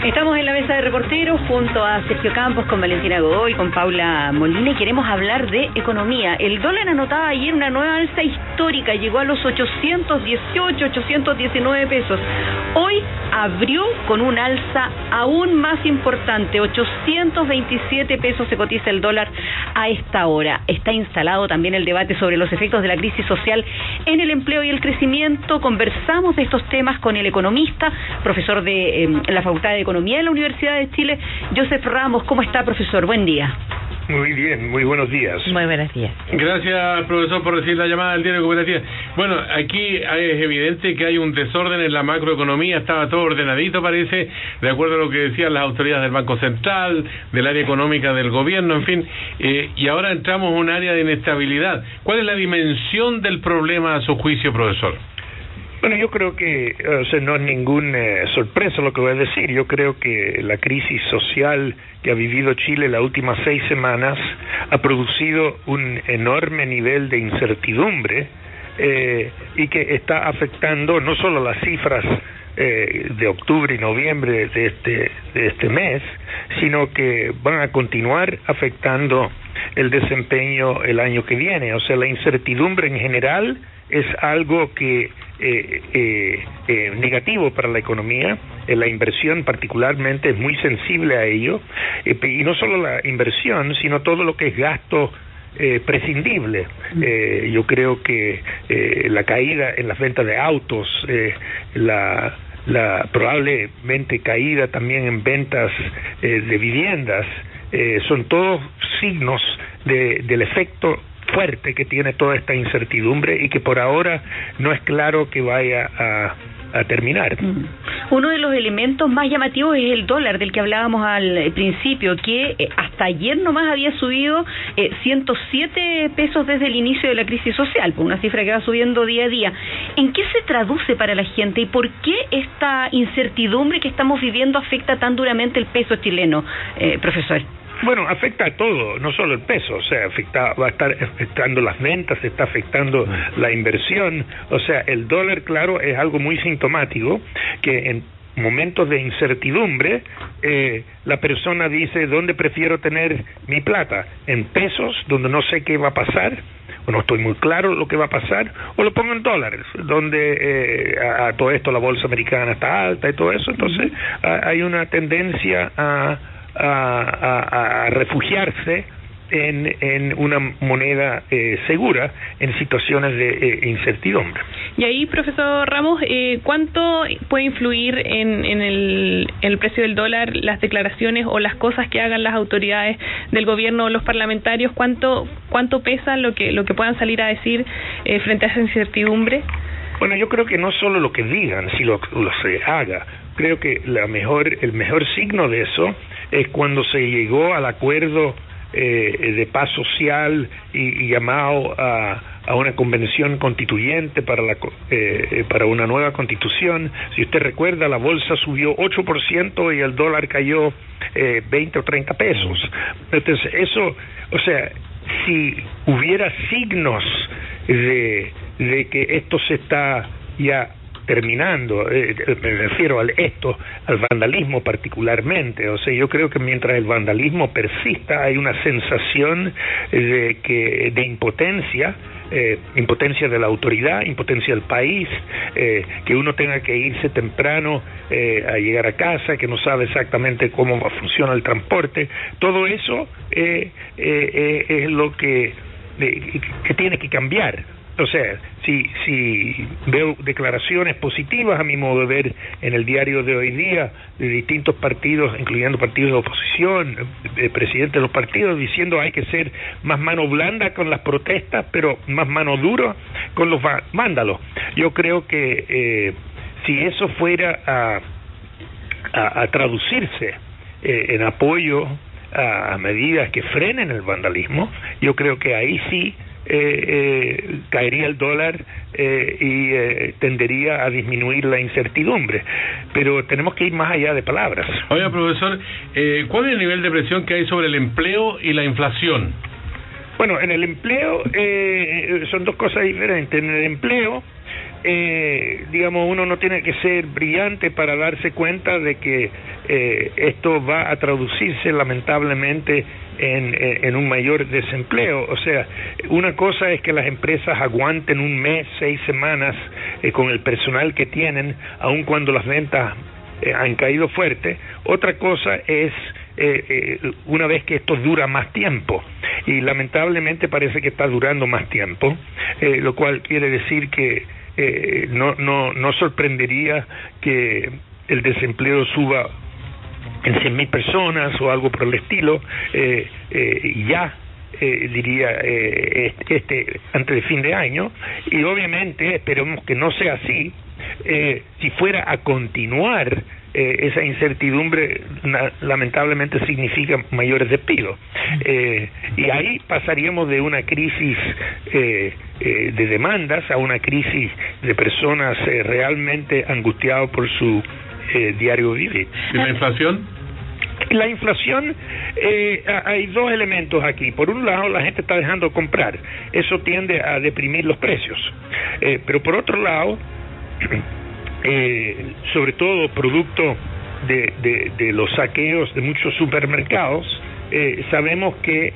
Estamos en la mesa de reporteros junto a Sergio Campos, con Valentina Godoy, con Paula Molina, y queremos hablar de economía. El dólar anotaba ayer una nueva alza histórica, llegó a los 818, 819 pesos. Hoy abrió con un alza aún más importante, 827 pesos se cotiza el dólar a esta hora. Está instalado también el debate sobre los efectos de la crisis social en el empleo y el crecimiento. Conversamos de estos temas con el economista, profesor de la Facultad de Economía de la Universidad de Chile, Joseph Ramos. ¿Cómo está, profesor? Buen día. Muy bien, muy buenos días. Muy buenos días. Gracias, profesor, por recibir la llamada del Diario de Cooperativa. Bueno, aquí es evidente que hay un desorden en la macroeconomía, estaba todo ordenadito, parece, de acuerdo a lo que decían las autoridades del Banco Central, del área económica del gobierno, en fin, y ahora entramos en un área de inestabilidad. ¿Cuál es la dimensión del problema a su juicio, profesor? Bueno, yo creo que no es ninguna sorpresa lo que voy a decir. Yo creo que la crisis social que ha vivido Chile las últimas 6 semanas ha producido un enorme nivel de incertidumbre y que está afectando no solo las cifras de octubre y noviembre de este mes, sino que van a continuar afectando el desempeño el año que viene. O sea, la incertidumbre en general es algo que negativo para la economía. La inversión particularmente es muy sensible a ello, y no solo la inversión, sino todo lo que es gasto prescindible. Yo creo que la caída en las ventas de autos, la probablemente caída también en ventas de viviendas, son todos signos del efecto fuerte que tiene toda esta incertidumbre y que por ahora no es claro que vaya a terminar. Uno de los elementos más llamativos es el dólar, del que hablábamos al principio, que hasta ayer nomás había subido 107 pesos desde el inicio de la crisis social, una cifra que va subiendo día a día. ¿En qué se traduce para la gente y por qué esta incertidumbre que estamos viviendo afecta tan duramente el peso chileno, profesor? Bueno, afecta a todo, no solo el peso, o sea, va a estar afectando las ventas, está afectando la inversión. O sea, el dólar, claro, es algo muy sintomático, que en momentos de incertidumbre la persona dice: ¿dónde prefiero tener mi plata? ¿En pesos, donde no sé qué va a pasar, o no estoy muy claro lo que va a pasar, o lo pongo en dólares, donde a todo esto la bolsa americana está alta y todo eso? Entonces hay una tendencia a refugiarse en una moneda segura en situaciones de incertidumbre. Y ahí, profesor Ramos, ¿cuánto puede influir en el precio del dólar las declaraciones o las cosas que hagan las autoridades del gobierno o los parlamentarios? ¿Cuánto pesa lo que puedan salir a decir frente a esa incertidumbre? Bueno, yo creo que no solo lo que digan, sino lo se haga. Creo que el mejor signo de eso es cuando se llegó al acuerdo de paz social y llamado a una convención constituyente para una nueva constitución. Si usted recuerda, la bolsa subió 8% y el dólar cayó 20 o 30 pesos. Entonces, eso, o sea, si hubiera signos de que esto se está ya terminando, me refiero al vandalismo particularmente. O sea, yo creo que mientras el vandalismo persista hay una sensación de impotencia, impotencia de la autoridad, impotencia del país, que uno tenga que irse temprano a llegar a casa, que no sabe exactamente cómo funciona el transporte. Todo eso es lo que tiene que cambiar. O sea, si veo declaraciones positivas, a mi modo de ver, en el diario de hoy día, de distintos partidos, incluyendo partidos de oposición, presidentes de los partidos, diciendo hay que ser más mano blanda con las protestas, pero más mano dura con los vándalos. Yo creo que si eso fuera a traducirse en apoyo a medidas que frenen el vandalismo, yo creo que ahí sí caería el dólar y tendería a disminuir la incertidumbre. Pero tenemos que ir más allá de palabras. Oiga, profesor, ¿cuál es el nivel de presión que hay sobre el empleo y la inflación? Bueno, en el empleo son dos cosas diferentes. En el empleo digamos, uno no tiene que ser brillante para darse cuenta de que esto va a traducirse lamentablemente en un mayor desempleo. O sea, una cosa es que las empresas aguanten un mes, 6 semanas con el personal que tienen, aun cuando las ventas han caído fuerte. Otra cosa es una vez que esto dura más tiempo, y lamentablemente parece que está durando más tiempo, lo cual quiere decir que no sorprendería que el desempleo suba en 100,000 personas o algo por el estilo, diría antes de fin de año, y obviamente esperemos que no sea así. Si fuera a continuar esa incertidumbre, lamentablemente significa mayores despidos, y ahí pasaríamos de una crisis de demandas a una crisis de personas realmente angustiadas por su diario vivir. ¿Y la inflación? La inflación, hay dos elementos aquí. Por un lado, la gente está dejando de comprar, eso tiende a deprimir los precios, pero por otro lado, sobre todo producto de los saqueos de muchos supermercados, sabemos que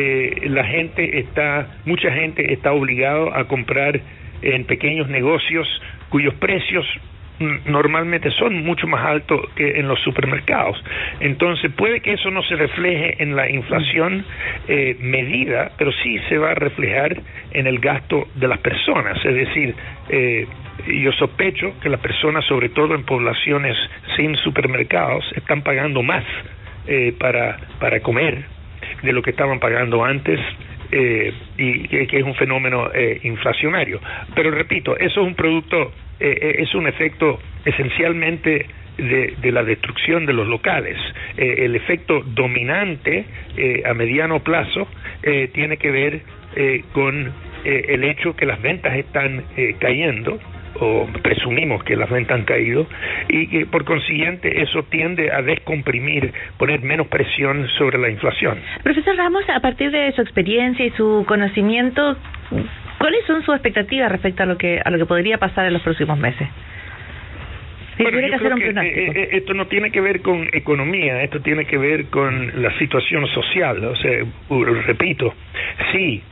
mucha gente está obligada a comprar en pequeños negocios cuyos precios normalmente son mucho más altos que en los supermercados. Entonces puede que eso no se refleje en la inflación medida, pero sí se va a reflejar en el gasto de las personas. Es decir, yo sospecho que las personas, sobre todo en poblaciones sin supermercados, están pagando más para comer de lo que estaban pagando antes, y que es un fenómeno inflacionario. Pero repito, eso es un producto, es un efecto esencialmente de la destrucción de los locales. El efecto dominante a mediano plazo tiene que ver con el hecho que las ventas están cayendo, o presumimos que las ventas han caído, y que por consiguiente eso tiende a descomprimir, poner menos presión sobre la inflación. Profesor Ramos, a partir de su experiencia y su conocimiento, ¿cuáles son sus expectativas respecto a lo que podría pasar en los próximos meses? Bueno, yo creo que esto no tiene que ver con economía, esto tiene que ver con la situación social. O sea, repito, sí,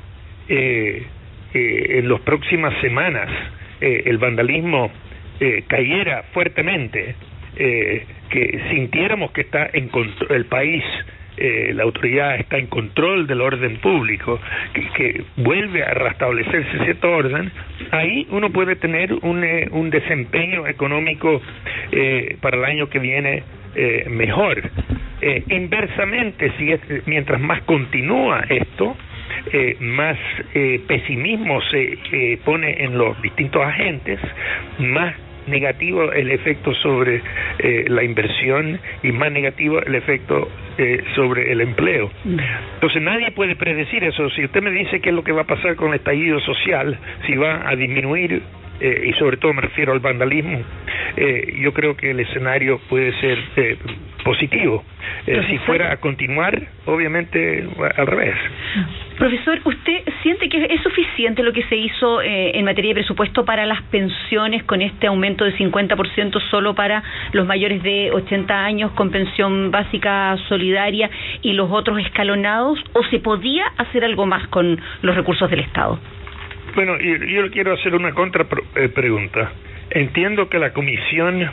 en las próximas semanas el vandalismo cayera fuertemente, que sintiéramos que está en control el país, la autoridad está en control del orden público, que vuelve a restablecerse cierto orden, ahí uno puede tener un desempeño económico para el año que viene mejor. Inversamente, mientras más continúa esto, más pesimismo se pone en los distintos agentes, más negativo el efecto sobre la inversión y más negativo el efecto sobre el empleo. Entonces nadie puede predecir eso. Si usted me dice qué es lo que va a pasar con el estallido social, si va a disminuir, y sobre todo me refiero al vandalismo, yo creo que el escenario puede ser positivo. Si fuera a continuar, obviamente al revés. Profesor, ¿usted siente que es suficiente lo que se hizo en materia de presupuesto para las pensiones, con este aumento de 50% solo para los mayores de 80 años con pensión básica solidaria y los otros escalonados, o se podía hacer algo más con los recursos del Estado? Bueno, yo quiero hacer una pregunta. Entiendo que la Comisión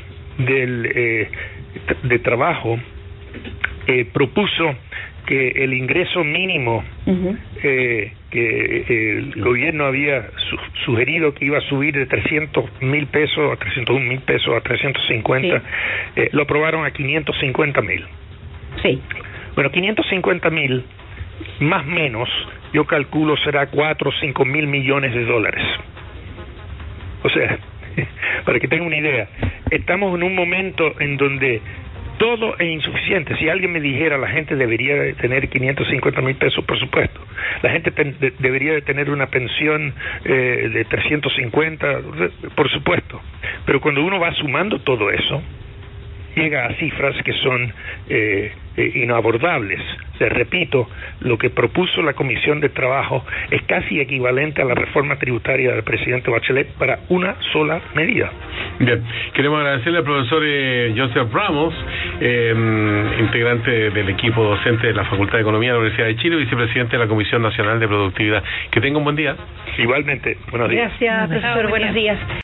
de Trabajo propuso que el ingreso mínimo que el gobierno había sugerido, que iba a subir de 300,000 pesos a 301,000 pesos a 350, sí, lo aprobaron a 550,000. Sí. Bueno, 550,000 más o menos, yo calculo será 4 o 5 mil millones de dólares. O sea, para que tengan una idea, estamos en un momento en donde todo es insuficiente. Si alguien me dijera la gente debería de tener 550,000 pesos, por supuesto. La gente debería de tener una pensión de 350, por supuesto. Pero cuando uno va sumando todo eso, llega a cifras que son inabordables. Repito, lo que propuso la Comisión de Trabajo es casi equivalente a la reforma tributaria del presidente Bachelet para una sola medida. Bien, queremos agradecerle al profesor Joseph Ramos, integrante del equipo docente de la Facultad de Economía de la Universidad de Chile, vicepresidente de la Comisión Nacional de Productividad. Que tenga un buen día. Igualmente, buenos días. Gracias, profesor, buenos días.